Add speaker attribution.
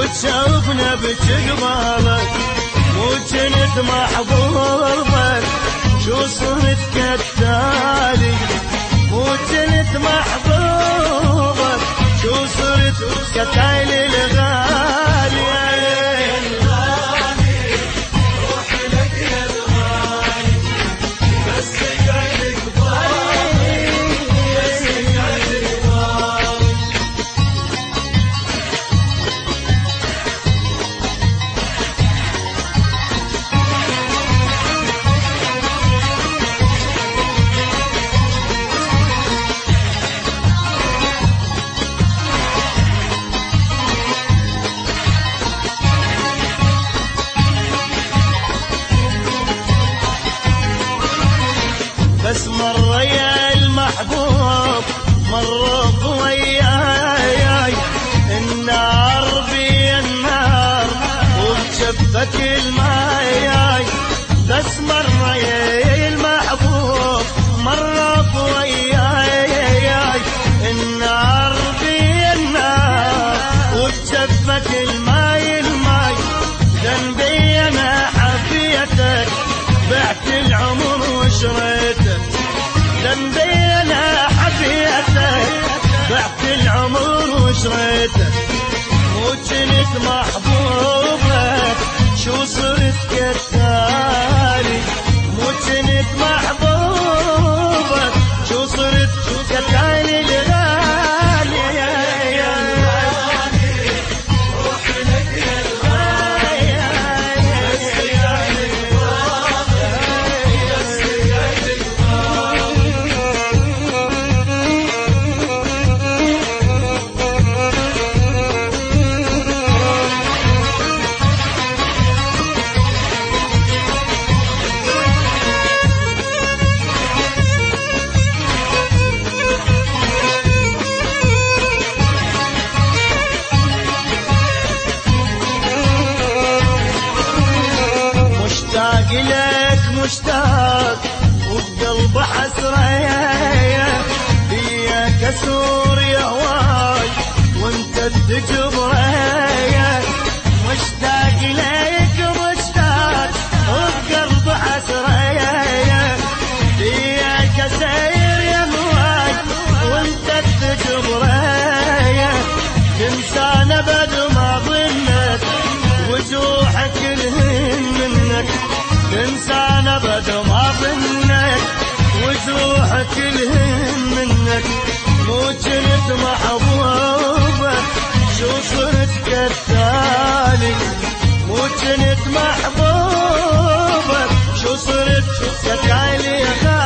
Speaker 1: وتشوفنا بجمالك مو جنت محبوبك شو صرت كالتالي مو جنت محبوبك شو صرت كالتالي الغالي بس مرة يا المحبوب مرة وياي النار بي النار وبجفك الماي بس مرة يا المحبوب مرة وياي النار بي النار وبجفك الماي ذنبي انا حبيتك بعت العمر وشريتك ذنبي انا حبيتك بعت العمر وشريتك مو جنت محبوبك شو صرت كالتالي مو جنت محبوبك شو صرت كالتالي الغالي لك مشتاق وبقلب حسرة بيك اسور يا هواي وانت تجبرة مشتاق لك مشتاق وبقلب حسرة بيك اسير يا هواي وانت تجبرة تنسانا بد ما ظنك وجوحك الهن منك تنسانا بد ما ظنك وجروحك الهن منك مو جنت محبوبك شو صرت كالتالي مو جنت محبوبك شو صرت كالتالي